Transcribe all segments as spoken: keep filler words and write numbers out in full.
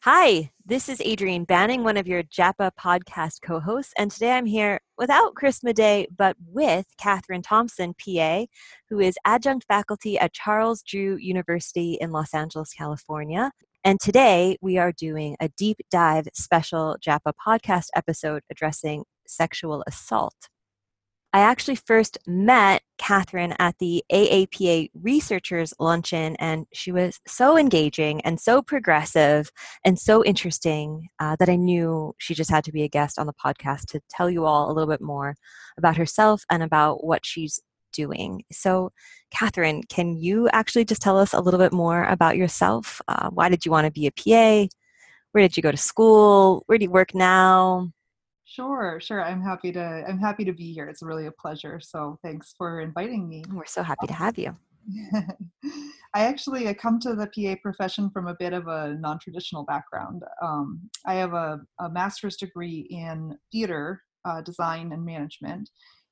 Hi, this is Adrienne Banning, one of your JAPA podcast co-hosts, and today I'm here without Chris Madej, but with Catherine Thompson, P A, who is adjunct faculty at Charles Drew University in Los Angeles, California. And today we are doing a deep dive special JAPA podcast episode addressing sexual assault. I actually first met Catherine at the A A P A Researchers Luncheon, and she was so engaging and so progressive and so interesting uh, that I knew she just had to be a guest on the podcast to tell you all a little bit more about herself and about what she's doing. So, Catherine, can you actually just tell us a little bit more about yourself? Uh, why did you want to be a P A? Where did you go to school? Where do you work now? Sure, sure. I'm happy to I'm happy to be here. It's really a pleasure. So thanks for inviting me. We're so happy to have you. I actually I come to the P A profession from a bit of a non-traditional background. Um, I have a, a master's degree in theater uh, design and management,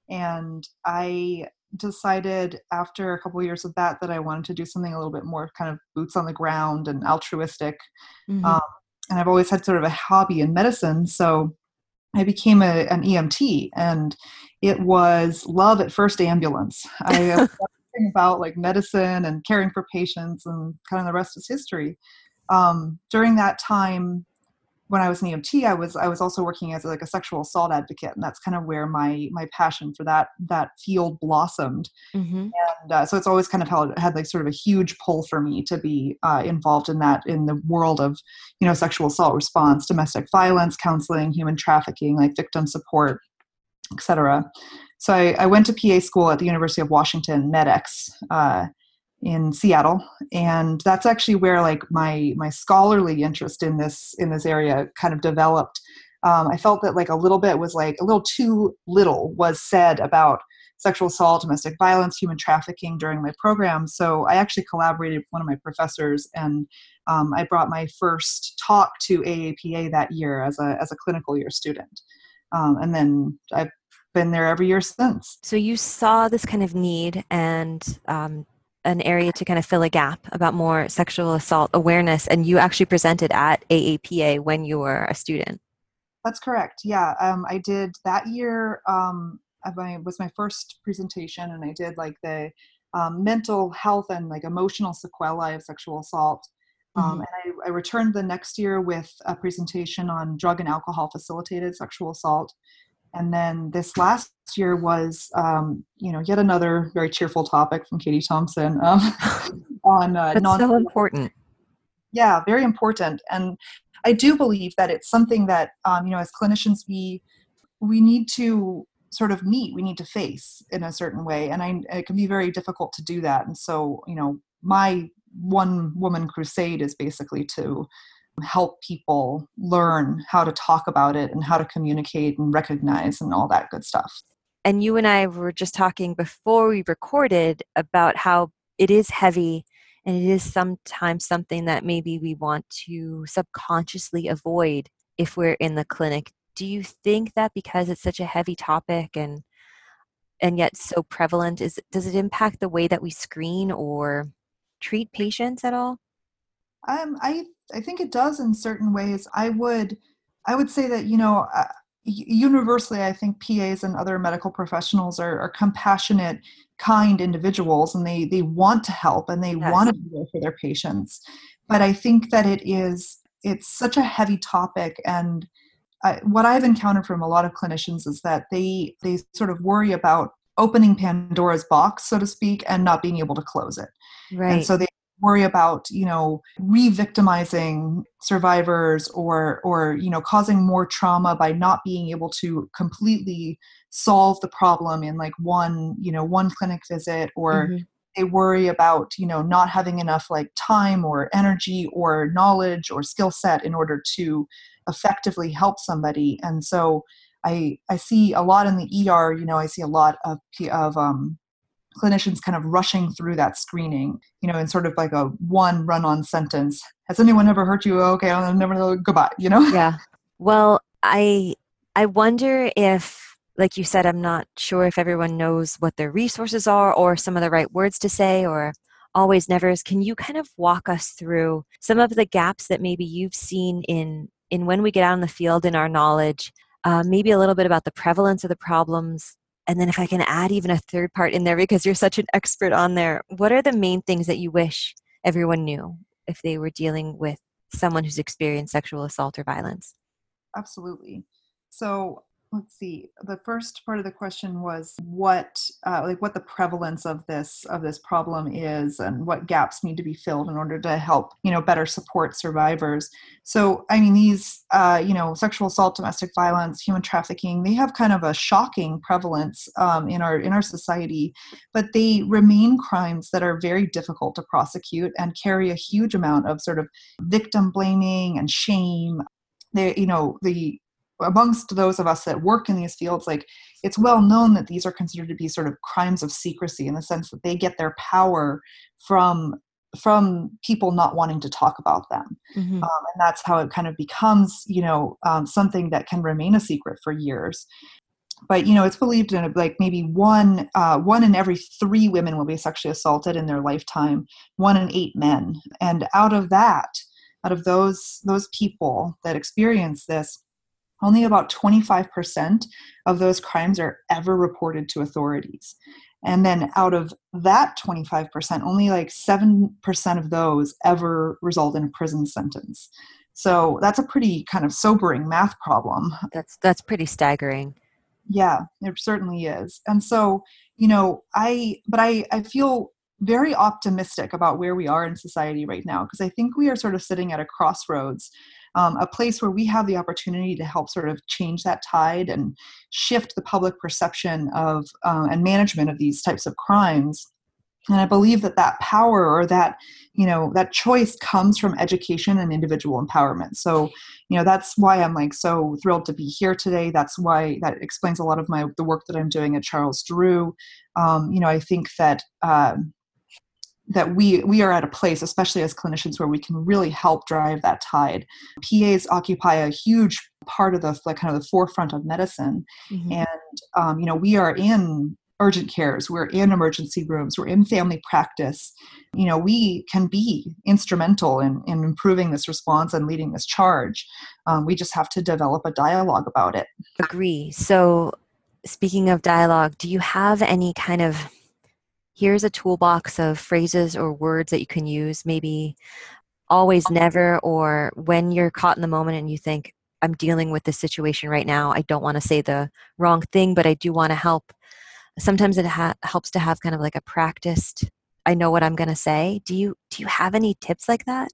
and I decided after a couple of years of that that I wanted to do something a little bit more kind of boots on the ground and altruistic. Mm-hmm. Um, and I've always had sort of a hobby in medicine, so I became a, an E M T, and it was love at first ambulance. I was thinking about like medicine and caring for patients, and kind of the rest is history. Um, during that time, when I was an E M T, I was I was also working as like a sexual assault advocate, and that's kind of where my my passion for that that field blossomed. Mm-hmm. And uh, so it's always kind of held, had like sort of a huge pull for me to be uh, involved in that, in the world of, you know, sexual assault response, domestic violence, counseling, human trafficking, like victim support, et cetera. So I, I went to P A school at the University of Washington, MEDEX, uh, in Seattle, and that's actually where like my my scholarly interest in this in this area kind of developed. Um, I felt that like a little bit was like a little too little was said about sexual assault, domestic violence, human trafficking during my program. So I actually collaborated with one of my professors, and um, I brought my first talk to A A P A that year as a as a clinical year student, um, and then I've been there every year since. So you saw this kind of need and um, an area to kind of fill a gap about more sexual assault awareness, and you actually presented at A A P A when you were a student. That's correct. Yeah, um, I did that year. Um, my was my first presentation, and I did like the um, mental health and like emotional sequelae of sexual assault. Um, Mm-hmm. and I, I returned the next year with a presentation on drug and alcohol facilitated sexual assault. And then this last year was, um, you know, yet another very cheerful topic from Katie Thompson um, on uh, That's non. so important. Yeah, very important. And I do believe that it's something that, um, you know, as clinicians, we we need to sort of meet, we need to face in a certain way. And I, it can be very difficult to do that. And so, you know, my one woman crusade is basically to help people learn how to talk about it and how to communicate and recognize and all that good stuff. And you and I were just talking before we recorded about how it is heavy and it is sometimes something that maybe we want to subconsciously avoid if we're in the clinic. Do you think that because it's such a heavy topic and and yet so prevalent, is does it impact the way that we screen or treat patients at all? Um, I I think it does in certain ways. I would I would say that, you know, uh, universally, I think P As and other medical professionals are, are compassionate, kind individuals, and they they want to help and they want Yes. to be there for their patients. But I think that it is it's such a heavy topic, and I, what I've encountered from a lot of clinicians is that they they sort of worry about opening Pandora's box, so to speak, and not being able to close it. And Right. so they worry about, you know, re-victimizing survivors, or or you know, causing more trauma by not being able to completely solve the problem in like one, you know, one clinic visit. Or Hmm. they worry about, you know, not having enough like time or energy or knowledge or skill set in order to effectively help somebody. And so I I see a lot in the E R, you know, I see a lot of of um clinicians kind of rushing through that screening, you know, in sort of like a one run-on sentence. Has anyone ever hurt you? Okay, I'll never know. Goodbye. You know. Yeah. Well, I I wonder if, like you said, I'm not sure if everyone knows what their resources are or some of the right words to say or always nevers. Can you kind of walk us through some of the gaps that maybe you've seen in in when we get out in the field in our knowledge, uh, maybe a little bit about the prevalence of the problems, and then if I can add even a third part in there because you're such an expert on there, what are the main things that you wish everyone knew if they were dealing with someone who's experienced sexual assault or violence? Absolutely. So let's see. The first part of the question was what, uh, like, what the prevalence of this of this problem is, and what gaps need to be filled in order to help, you know, better support survivors. So, I mean, these, uh, you know, sexual assault, domestic violence, human trafficking, they have kind of a shocking prevalence um, in our in our society, but they remain crimes that are very difficult to prosecute and carry a huge amount of sort of victim blaming and shame. They, you know, the amongst those of us that work in these fields, like, it's well known that these are considered to be sort of crimes of secrecy in the sense that they get their power from from people not wanting to talk about them. Mm-hmm. Um, and that's how it kind of becomes, you know, um, something that can remain a secret for years. But, you know, it's believed in like maybe one uh, one in every three women will be sexually assaulted in their lifetime, one in eight men. And out of that, out of those those people that experience this, only about twenty-five percent of those crimes are ever reported to authorities. And then out of that twenty-five percent, only like seven percent of those ever result in a prison sentence. So that's a pretty kind of sobering math problem. That's that's pretty staggering. Yeah, it certainly is. And so, you know, I, but I, I feel very optimistic about where we are in society right now, because I think we are sort of sitting at a crossroads, um, a place where we have the opportunity to help sort of change that tide and shift the public perception of uh, and management of these types of crimes. And I believe that that power, or that, you know, that choice comes from education and individual empowerment. So, you know, that's why I'm like so thrilled to be here today. That's why that explains a lot of my the work that I'm doing at Charles Drew. Um, you know, I think that um, that we we are at a place, especially as clinicians, where we can really help drive that tide. P As occupy a huge part of the like kind of the forefront of medicine, Mm-hmm. and um, you know, we are in urgent cares, we're in emergency rooms, we're in family practice. You know, we can be instrumental in, in improving this response and leading this charge. Um, we just have to develop a dialogue about it. Agree. So, speaking of dialogue, do you have any kind of here's a toolbox of phrases or words that you can use, maybe always, never, or when you're caught in the moment and you think, I'm dealing with this situation right now. I don't want to say the wrong thing, but I do want to help. Sometimes it ha- helps to have kind of like a practiced, I know what I'm going to say. Do you do you have any tips like that?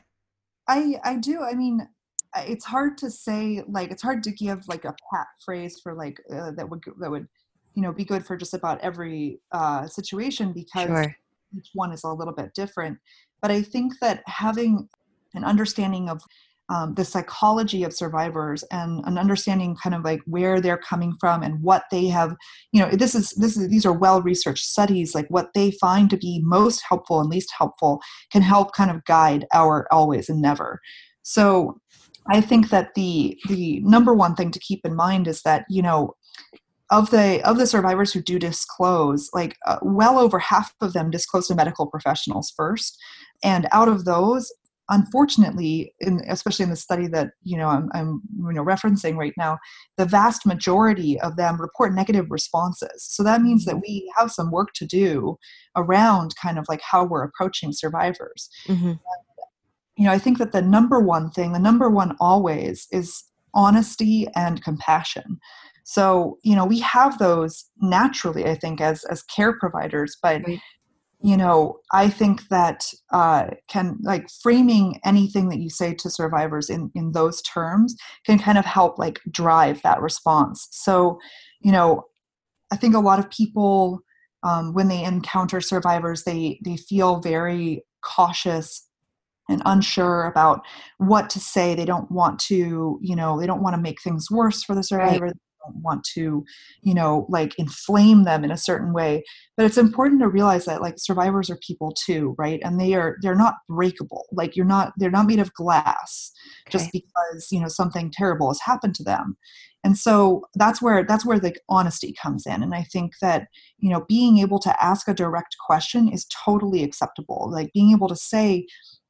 I I do. I mean, I- it's hard to say, like, it's hard to give like a pat phrase for like uh, that would that would you know be good for just about every uh, situation, because Sure. each one is a little bit different. But I think that having an understanding of um, the psychology of survivors, and an understanding kind of like where they're coming from and what they have, you know, this is this is these are well researched studies, like what they find to be most helpful and least helpful can help kind of guide our always and never. So I think that the the number one thing to keep in mind is that, you know, of the of the survivors who do disclose, like uh, well over half of them disclose to medical professionals first, and out of those, unfortunately, in, especially in the study that, you know, I'm, I'm you know referencing right now, the vast majority of them report negative responses. So that means that we have some work to do around kind of like how we're approaching survivors. Mm-hmm. You know, I think that the number one thing, the number one always, is honesty and compassion. So, you know, we have those naturally, I think, as as care providers, but Right. you know, I think that uh, can like framing anything that you say to survivors in in those terms can kind of help like drive that response. So, you know, I think a lot of people, um, when they encounter survivors, they they feel very cautious and unsure about what to say. They don't want to, you know, they don't want to make things worse for the Right. survivor. don't want to, you know, like inflame them in a certain way. But it's important to realize that like survivors are people too, right? And they are, they're not breakable. Like you're not, they're not made of glass Okay. just because, you know, something terrible has happened to them. And so that's where, that's where the honesty comes in. And I think that, you know, being able to ask a direct question is totally acceptable. Like being able to say,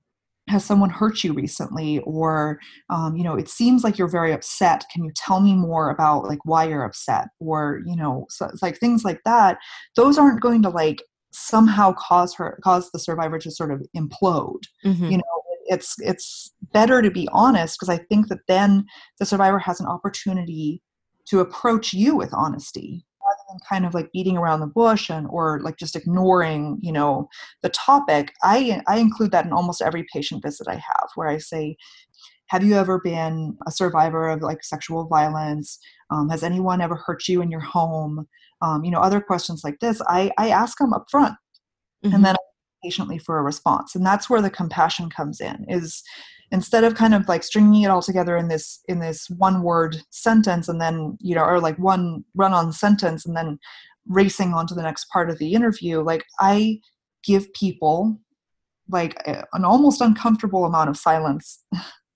has someone hurt you recently? Or, um, you know, it seems like you're very upset. Can you tell me more about like why you're upset? Or, you know, so it's like things like that. Those aren't going to like somehow cause her, cause the survivor to sort of implode. Mm-hmm. You know, it's, it's better to be honest, because I think that then the survivor has an opportunity to approach you with honesty rather than kind of like beating around the bush and or like just ignoring, you know, the topic. I I include that in almost every patient visit I have, where I say, have you ever been a survivor of like sexual violence? Um, has anyone ever hurt you in your home? Um, you know, other questions like this, I, I ask them up front, and Mm-hmm. then I wait patiently for a response. And that's where the compassion comes in, is instead of kind of like stringing it all together in this in this one word sentence, and then, you know, or like one run on sentence and then racing on to the next part of the interview, like I give people like a, an almost uncomfortable amount of silence.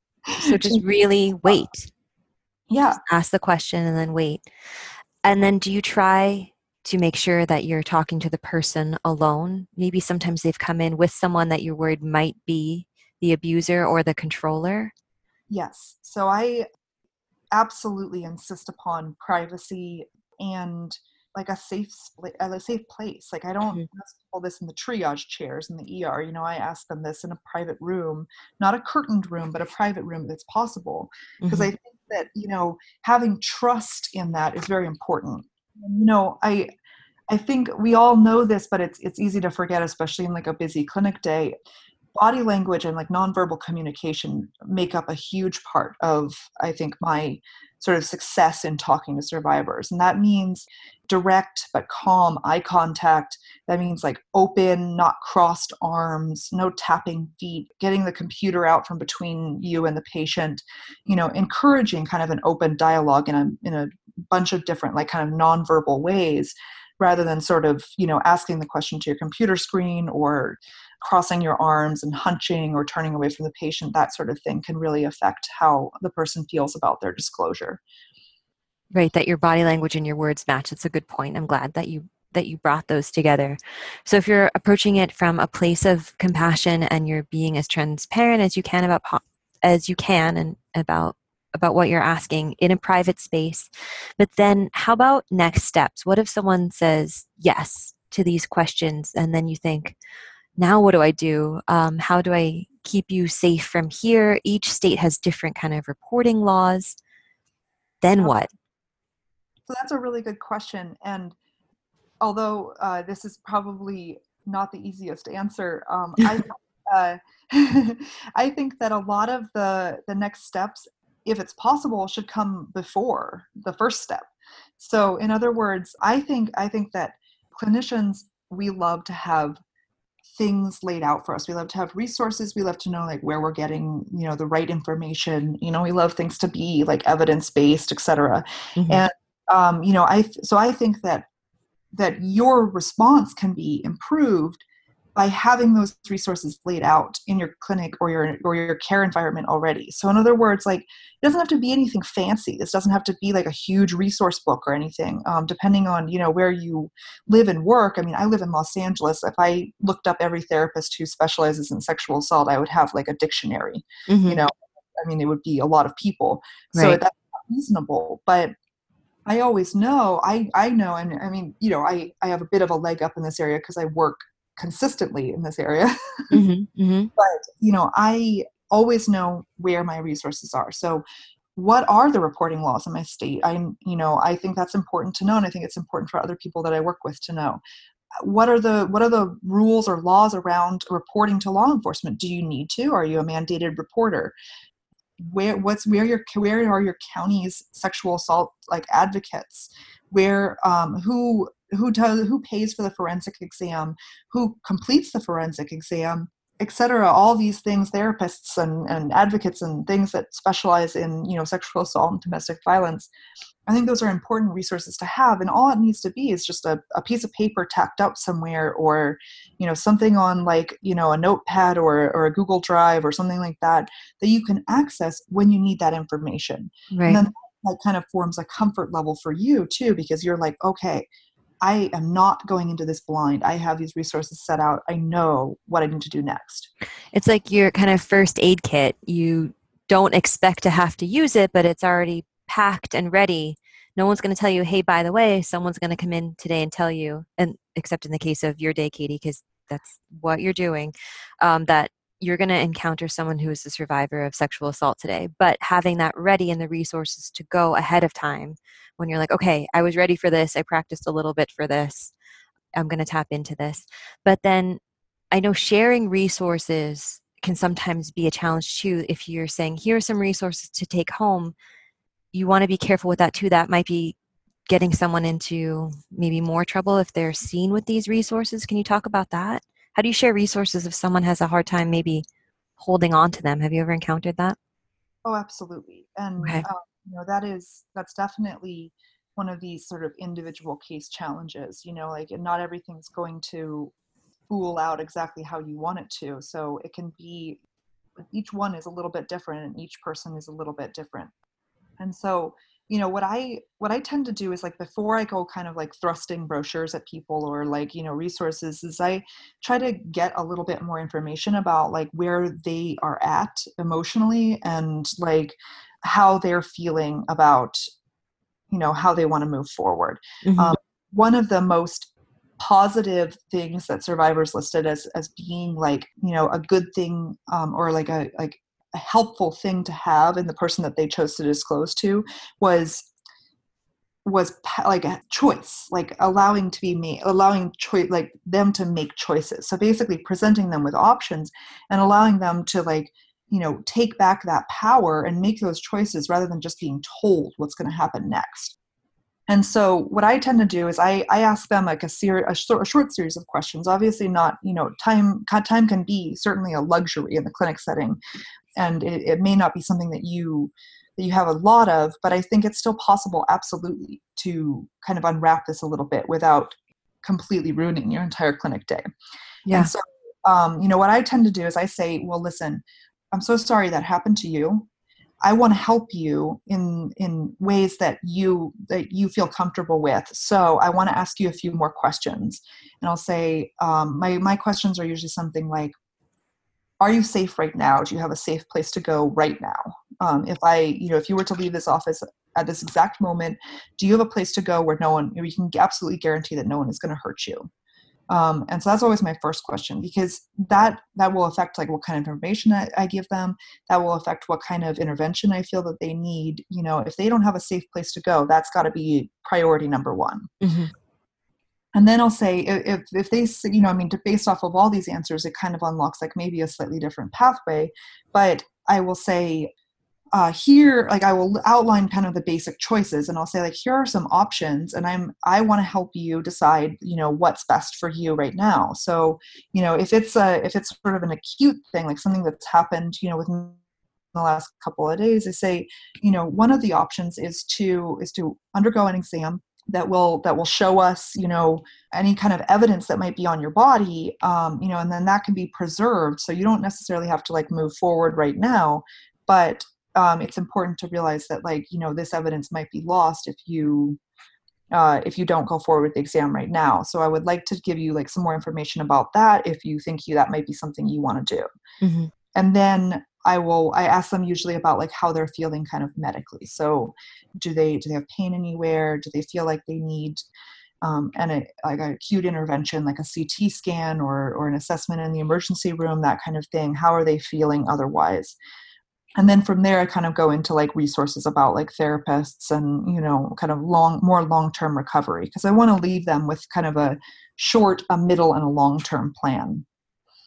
So just really wait. Yeah. Just ask the question and then wait. And then do you try to make sure that you're talking to the person alone? Maybe sometimes they've come in with someone that you're worried might be the abuser or the controller. Yes. So I absolutely insist upon privacy and like a safe spl- uh, a safe place. Like I don't Mhm. ask people this in the triage chairs in the E R. You know, I ask them this in a private room, not a curtained room, but a private room that's possible. Because I Mhm. think that, you know, having trust in that is very important. And, you know, I I think we all know this, but it's it's easy to forget, especially in like a busy clinic day. Body language and like nonverbal communication make up a huge part of, I think, my sort of success in talking to survivors. And that means direct but calm eye contact. That means like open, not crossed arms, no tapping feet, getting the computer out from between you and the patient, you know, encouraging kind of an open dialogue in a in a bunch of different like kind of nonverbal ways, rather than sort of, you know, asking the question to your computer screen or crossing your arms and hunching or turning away from the patient. That sort of thing can really affect how the person feels about their disclosure. Right, that your body language and your words match. It's a good point. I'm glad that you that you brought those together. So if you're approaching it from a place of compassion and you're being as transparent as you can about po- as you can and about about what you're asking in a private space. But then how about next steps? What if someone says yes to these questions and then you think, now what do I do? Um, how do I keep you safe from here? Each state has different kind of reporting laws. Then Uh, what? so that's a really good question. And although uh, this is probably not the easiest answer, um, I uh, I think that a lot of the the next steps, if it's possible, should come before the first step. So, in other words, I think I think that clinicians, we love to have things laid out for us. We love to have resources. We love to know like where we're getting, you know, the right information. You know, we love things to be like evidence based, et cetera. Mhm. And um, you know, I so I think that that your response can be improved by having those resources laid out in your clinic or your or your care environment already. So in other words, like it doesn't have to be anything fancy. This doesn't have to be like a huge resource book or anything. Um, depending on, you know, where you live and work. I mean, I live in Los Angeles. If I looked up every therapist who specializes in sexual assault, I would have like a dictionary. You Mhm. know, I mean, it would be a lot of people. So Right. that's not reasonable, but I always know, I, I know, and I mean, you know, I, I have a bit of a leg up in this area because I work consistently in this area. Mhm. Mhm. But, you know, I always know where my resources are. So what are the reporting laws in my state? I'm, you know, I think that's important to know. And I think it's important for other people that I work with to know. What are the, what are the rules or laws around reporting to law enforcement? Do you need to? Are you a mandated reporter? Where what's where your where are your county's sexual assault like advocates, where um who who does who pays for the forensic exam, who completes the forensic exam, et cetera, all these things, therapists and, and advocates and things that specialize in, you know, sexual assault and domestic violence. I think those are important resources to have. And all it needs to be is just a, a piece of paper tacked up somewhere, or, you know, something on like, you know, a notepad or, or a Google Drive or something like that, that you can access when you need that information. And Right. then that kind of forms a comfort level for you too, because you're like, okay, I am not going into this blind. I have these resources set out. I know what I need to do next. It's like your kind of first aid kit. You don't expect to have to use it, but it's already packed and ready. No one's going to tell you, hey, by the way, someone's going to come in today and tell you, and except in the case of your day, Katie, because that's what you're doing, um, that you're going to encounter someone who is a survivor of sexual assault today. But having that ready and the resources to go ahead of time when you're like, okay, I was ready for this. I practiced a little bit for this. I'm going to tap into this. But then I know sharing resources can sometimes be a challenge too. If you're saying, here are some resources to take home, you want to be careful with that too. That might be getting someone into maybe more trouble if they're seen with these resources. Can you talk about that? How do you share resources if someone has a hard time maybe holding on to them? Have you ever encountered that? Oh, absolutely. And, Okay. um, you know, that is, that's definitely one of these sort of individual case challenges, you know, like, and not everything's going to spool out exactly how you want it to. So it can be, each one is a little bit different and each person is a little bit different. And so, you know, what I what I tend to do is like before I go kind of like thrusting brochures at people or like, you know, resources, is I try to get a little bit more information about like where they are at emotionally and like how they're feeling about, you know, how they want to move forward. Hmm. Um, one of the most positive things that survivors listed as as being like, you know, a good thing, um, or like a like a helpful thing to have in the person that they chose to disclose to was was pa- like a choice, like allowing to be made, allowing choice, like them to make choices. So basically presenting them with options and allowing them to like, you know, take back that power and make those choices rather than just being told what's going to happen next. And so what I tend to do is I, I ask them like a, ser- a, short, a short series of questions. Obviously not, you know, time, time can be certainly a luxury in the clinic setting, and it, it may not be something that you that you have a lot of, but I think it's still possible, absolutely, to kind of unwrap this a little bit without completely ruining your entire clinic day. And Yeah. so, um, you know, what I tend to do is I say, well, listen, I'm so sorry that happened to you. I want to help you in in ways that you that you feel comfortable with. So I want to ask you a few more questions, and I'll say um, my my questions are usually something like, are you safe right now? Do you have a safe place to go right now? Um, if I, you know, if you were to leave this office at this exact moment, do you have a place to go where no one, where you can absolutely guarantee that no one is going to hurt you? Um, and so that's always my first question, because that that will affect like what kind of information I, I give them. That will affect what kind of intervention I feel that they need. You know, if they don't have a safe place to go, that's got to be priority number one. Hmm. And then I'll say if if they, you know, I mean, based off of all these answers, it kind of unlocks like maybe a slightly different pathway. But I will say uh, here, like I will outline kind of the basic choices, and I'll say like here are some options, and I'm I want to help you decide, you know, what's best for you right now. So, you know, if it's a if it's sort of an acute thing, like something that's happened, you know, within the last couple of days, I say, you know, one of the options is to is to undergo an exam that will that will show us, you know, any kind of evidence that might be on your body, um, you know, and then that can be preserved. So you don't necessarily have to like move forward right now, but um, it's important to realize that like, you know, this evidence might be lost if you uh, if you don't go forward with the exam right now. So I would like to give you like some more information about that if you think you that might be something you want to do. Hmm. And then I will I ask them usually about like how they're feeling kind of medically. So do they do they have pain anywhere? Do they feel like they need um, and a, like an acute intervention like a C T scan or or an assessment in the emergency room, that kind of thing? How are they feeling otherwise? And then from there I kind of go into like resources about like therapists and, you know, kind of long more long-term recovery, because I want to leave them with kind of a short, a middle, and a long-term plan.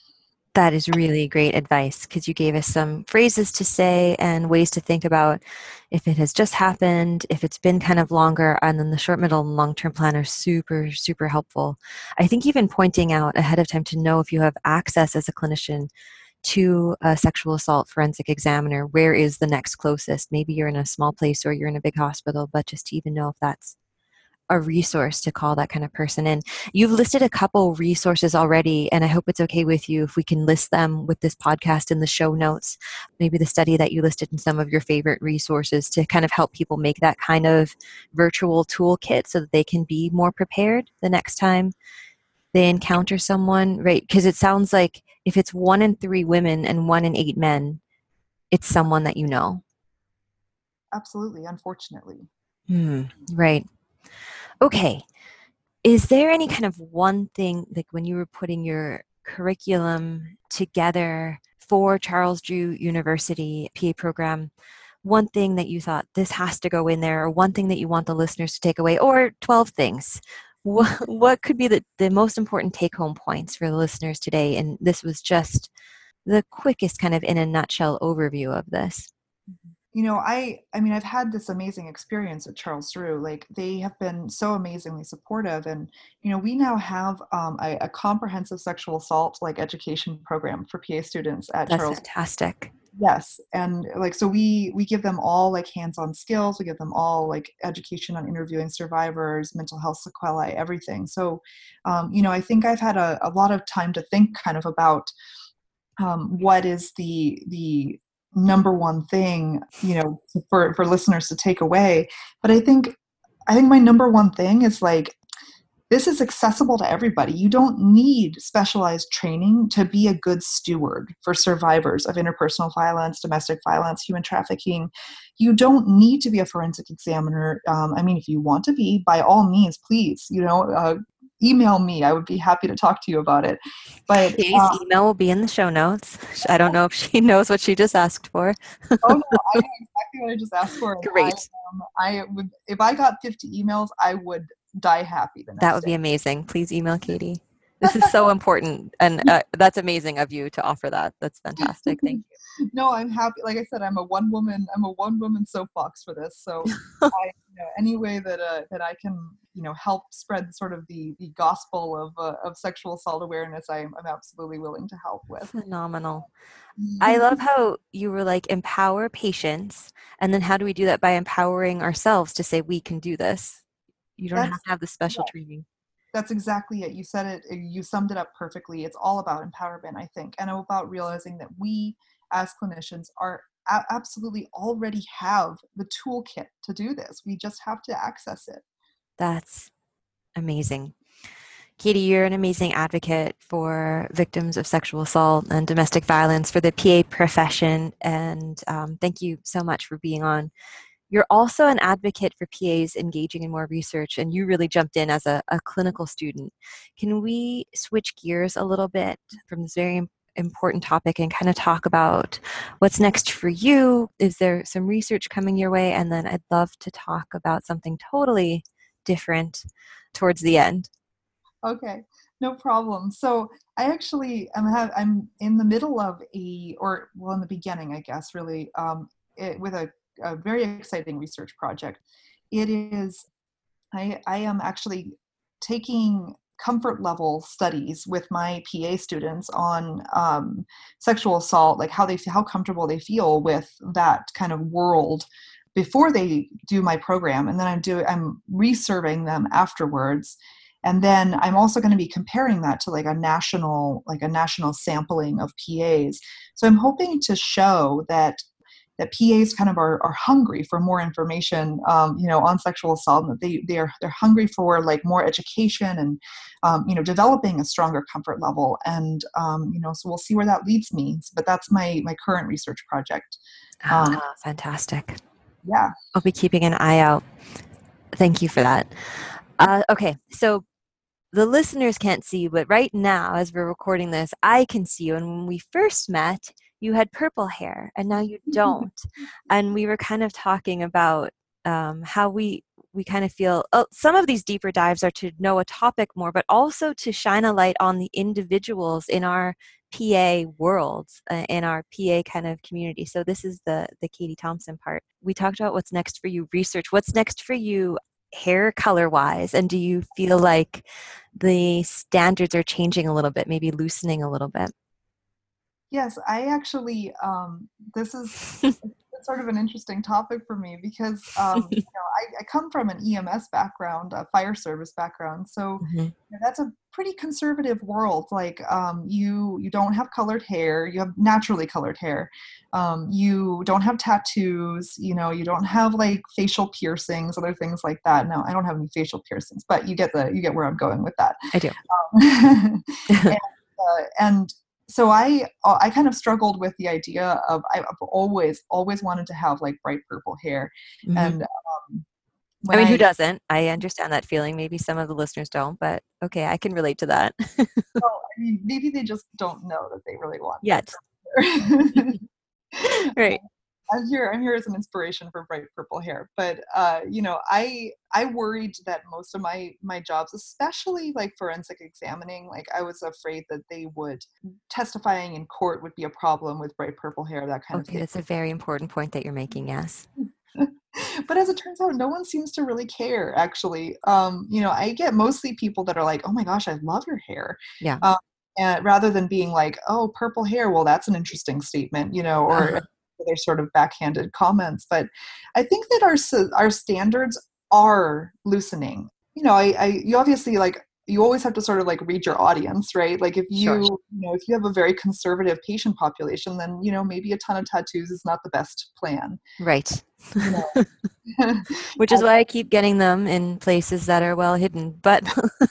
That is really great advice because you gave us some phrases to say and ways to think about if it has just happened, if it's been kind of longer, and then the short, middle, and long term plan are super, super helpful. I think even pointing out ahead of time to know if you have access as a clinician to a sexual assault forensic examiner, where is the next closest? Maybe you're in a small place or you're in a big hospital, but just to even know if that's a resource to call that kind of person in. You've listed a couple resources already, and I hope it's okay with you if we can list them with this podcast in the show notes. Maybe the study that you listed in some of your favorite resources to kind of help people make that kind of virtual toolkit so that they can be more prepared the next time they encounter someone, right? Because it sounds like if it's one in three women and one in eight men, it's someone that you know. Absolutely, unfortunately. Hmm, right. Okay. Is there any kind of one thing, like when you were putting your curriculum together for Charles Drew University P A program, one thing that you thought this has to go in there, or one thing that you want the listeners to take away, or twelve things? What, what could be the, the most important take home points for the listeners today? And this was just the quickest kind of in a nutshell overview of this. You know, I I mean, I've had this amazing experience at Charles Drew. Like, they have been so amazingly supportive, and you know, we now have um, a, a comprehensive sexual assault like education program for P A students at That's Charles. fantastic. Yes, and like so we we give them all like hands-on skills. We give them all like education on interviewing survivors, mental health sequelae, everything. So, um, you know, I think I've had a, a lot of time to think kind of about um, what is the the number one thing, you know, for for listeners to take away. But I think I think my number one thing is like, this is accessible to everybody. You don't need specialized training to be a good steward for survivors of interpersonal violence, domestic violence, human trafficking. You don't need to be a forensic examiner. Um, I mean, if you want to be, by all means, please, you know, uh, email me. I would be happy to talk to you about it. But Katie's uh, email will be in the show notes. I don't know if she knows what she just asked for. oh no, I know exactly what I just asked for. And I, Great. um, I would, if I got fifty emails, I would die happy the That next would day. be amazing. Please email Katie. This is so important. And uh, that's amazing of you to offer that. That's fantastic. Thank No, I'm happy. Like I said, I'm a one woman. I'm a one woman soapbox for this. So, you. I, you know, any way that uh, that I can, you know, help spread sort of the the gospel of uh, of sexual assault awareness, I'm I'm absolutely willing to help with. Phenomenal. I love how you were like, empower patients. And then how do we do that? By empowering ourselves to say, we can do this. You don't have That's to have the special yeah, training. that's exactly it. You said it. You summed it up perfectly. It's all about empowerment, I think, and about realizing that we as clinicians are a- absolutely already have the toolkit to do this. We just have to access it. That's amazing. Katie, you're an amazing advocate for victims of sexual assault and domestic violence, for the P A profession, and um, thank you so much for being on. You're also an advocate for P As engaging in more research, and you really jumped in as a, a clinical student. Can we switch gears a little bit from this very im- important topic and kind of talk about what's next for you? Is there some research coming your way? And then I'd love to talk about something totally different towards the end. Okay, no problem. So I actually am have I'm in the middle of a or well in the beginning, I guess, really, um, it, with a, a very exciting research project. It is I I am actually taking comfort level studies with my P A students on um, sexual assault, like how they how comfortable they feel with that kind of world before they do my program, and then I'm do I'm resurveying them afterwards, and then I'm also going to be comparing that to like a national like a national sampling of P As. So I'm hoping to show that that P As kind of are, are hungry for more information, um, you know, on sexual assault, and that they they are they're hungry for like more education and, um, you know, developing a stronger comfort level. And um, you know, so we'll see where that leads me. But that's my my current research project. Um, Ah, fantastic. yeah. I'll be keeping an eye out. Thank you for that. Uh, okay, so the listeners can't see you, but right now, as we're recording this, I can see you. And when we first met, you had purple hair, and now you don't. And we were kind of talking about um, how we we kind of feel oh, some of these deeper dives are to know a topic more, but also to shine a light on the individuals in our P A world, uh, in our P A kind of community. So this is the the Katie Thompson part. We talked about what's next for you research. What's next for you hair color wise? And do you feel like the standards are changing a little bit, maybe loosening a little bit? Yes, I actually, um, this is it's sort of an interesting topic for me because um, you know, I, I come from an E M S background, a fire service background, so Mhm. you know, that's a pretty conservative world. Like um, you, you don't have colored hair, you have naturally colored hair. Um, you don't have tattoos, you know, you don't have like facial piercings, other things like that. No, I don't have any facial piercings, but you get the you get where I'm going with that. I do. Um, and, uh, and so I uh, I kind of struggled with the idea of I've always always wanted to have like bright purple hair, Mhm. and um, I when mean, who I doesn't? I understand that feeling. Maybe some of the listeners don't, but okay, I can relate to that. well, I mean, maybe they just don't know that they really want bright Yet. purple hair. Right. I'm here. I'm here as an inspiration for bright purple hair. But uh, you know, I I worried that most of my my jobs, especially like forensic examining, like I was afraid that they would testifying in court would be a problem with bright purple hair, that kind of Okay, thing. that's a very important point that you're making, yes. But as it turns out, no one seems to really care. Actually, um, you know, I get mostly people that are like, "Oh my gosh, I love your hair," Yeah. um, and rather than being like, "Oh, purple hair, well, that's an interesting statement," you know, or Uh-huh. they're sort of backhanded comments. But I think that our s- our standards are loosening. You know, I, I you obviously like you always have to sort of like read your audience, right? Like if Sure. you you know if you have a very conservative patient population, then you know maybe a ton of tattoos is not the best plan. Right. You know. Which is why I keep getting them in places that are well hidden. But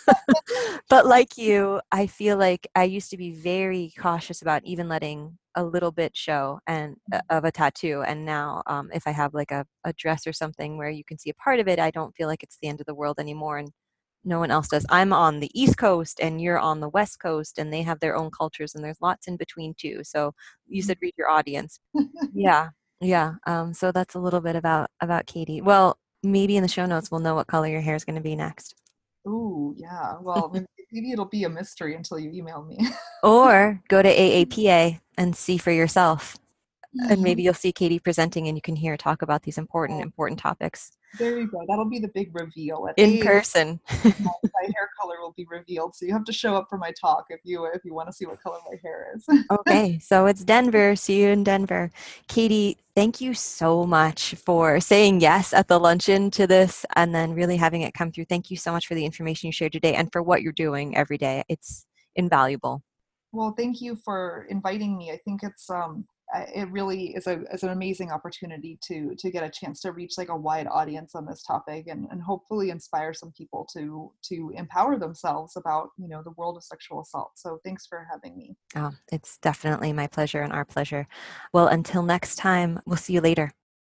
but like you, I feel like I used to be very cautious about even letting a little bit show and uh, of a tattoo. And now, um, if I have like a, a dress or something where you can see a part of it, I don't feel like it's the end of the world anymore. And no one else does. I'm on the East Coast and you're on the West Coast, and they have their own cultures, and there's lots in between too. So you said read your audience. Yeah. Yeah. Um, so that's a little bit about about Katie. Well, maybe in the show notes we'll know what color your hair is going to be next. Ooh, yeah. Well, maybe, maybe it'll be a mystery until you email me. Or go to A A P A and see for yourself. And maybe you'll see Katie presenting and you can hear her talk about these important, Oh, important topics there you go. That'll be the big reveal at in A A P. person. My, my hair color will be revealed, so you have to show up for my talk if you if you want to see what color my hair is. Okay, so it's Denver. See you in Denver. Katie, thank you so much for saying yes at the luncheon to this and then really having it come through. Thank you so much for the information you shared today and for what you're doing every day. It's invaluable. Well, thank you for inviting me. I think it's um I- it really is a is an amazing opportunity to to get a chance to reach like a wide audience on this topic and and hopefully inspire some people to to empower themselves about, you know, the world of sexual assault. So thanks for having me. Oh, it's definitely my pleasure and our pleasure. Well, until next time, we'll see you later.